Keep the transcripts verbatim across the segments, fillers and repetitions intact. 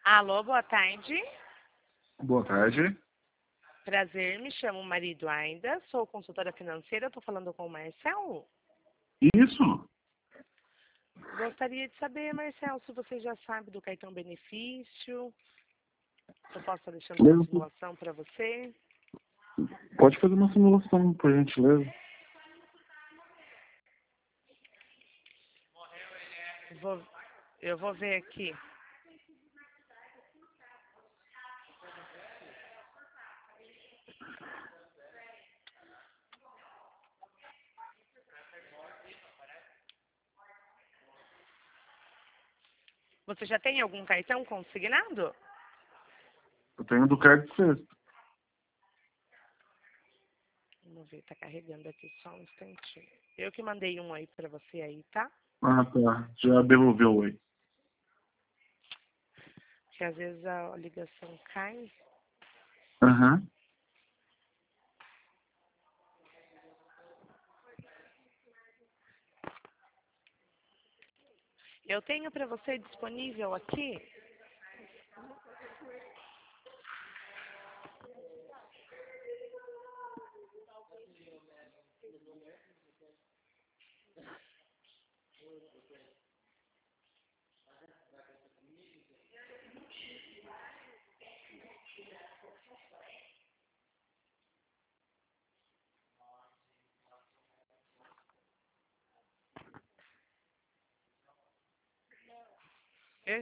Alô, boa tarde. Boa tarde. Prazer, me chamo Marido Ainda, sou consultora financeira, estou falando com o Marcel. Isso? Gostaria de saber, Marcel, se você já sabe do cartão benefício. Eu posso estar deixando uma Eu- simulação para você. Pode fazer uma simulação, por gentileza. Vou, eu vou ver aqui. Você já tem algum cartão consignado? Eu tenho do crédito sexto. Vamos ver, tá carregando aqui só um instantinho. Eu que mandei um aí para você aí, tá? Ah, tá. Já devolveu aí. Que às vezes a ligação cai. Aham. Eu tenho para você disponível aqui. É,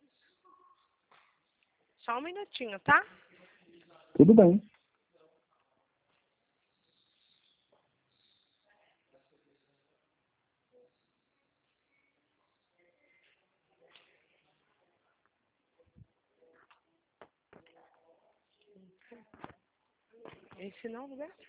só um minutinho, tá? Tudo bem. Esse não, Roberto?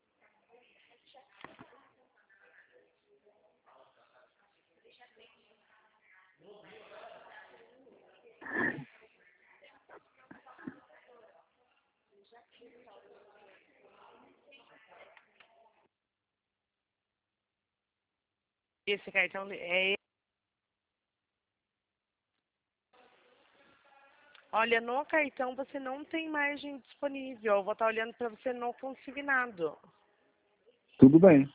Esse cartão é. Olha, no cartão você não tem margem disponível. Eu vou estar olhando para você no consignado. Tudo bem.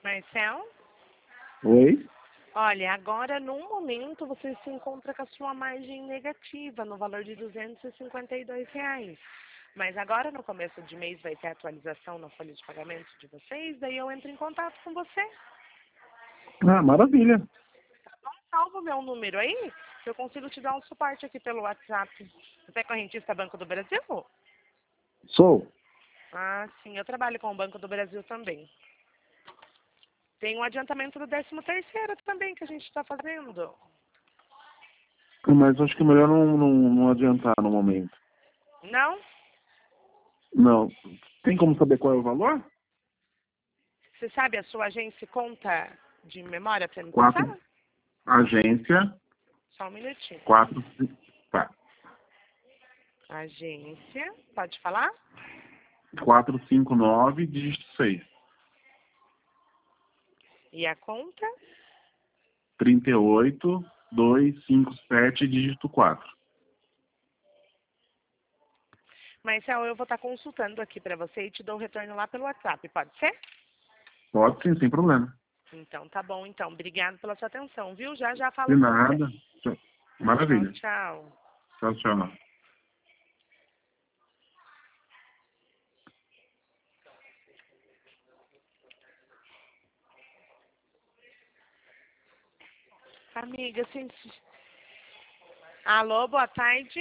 Marcel? Oi? Olha, agora no momento você se encontra com a sua margem negativa no valor de duzentos e cinquenta e dois reais. Mas agora no começo de mês vai ter atualização na folha de pagamento de vocês, daí eu entro em contato com você. Ah, maravilha. Salva o meu número aí, que eu consigo te dar um suporte aqui pelo WhatsApp. Você é correntista Banco do Brasil? Sou. Ah, sim, eu trabalho com o Banco do Brasil também. Tem um adiantamento do décimo terceiro também que a gente está fazendo. Mas acho que é melhor não, não, não adiantar no momento. Não? Não. Tem como saber qual é o valor? Você sabe a sua agência e conta de memória para me Quatro. passar? Agência. Só um minutinho. Quatro. Tá. Agência, pode falar? quatro cinco nove, dígito seis. E a conta? trinta e oito, duzentos e cinquenta e sete, dígito quatro. Marcel, eu vou estar consultando aqui para você e te dou o retorno lá pelo WhatsApp, pode ser? Pode sim, sem problema. Então, tá bom, então. Obrigado pela sua atenção, viu? Já já De falo com você. nada. Maravilha. Tchau, tchau. Tchau, tchau. Amiga, senti... Alô, boa tarde.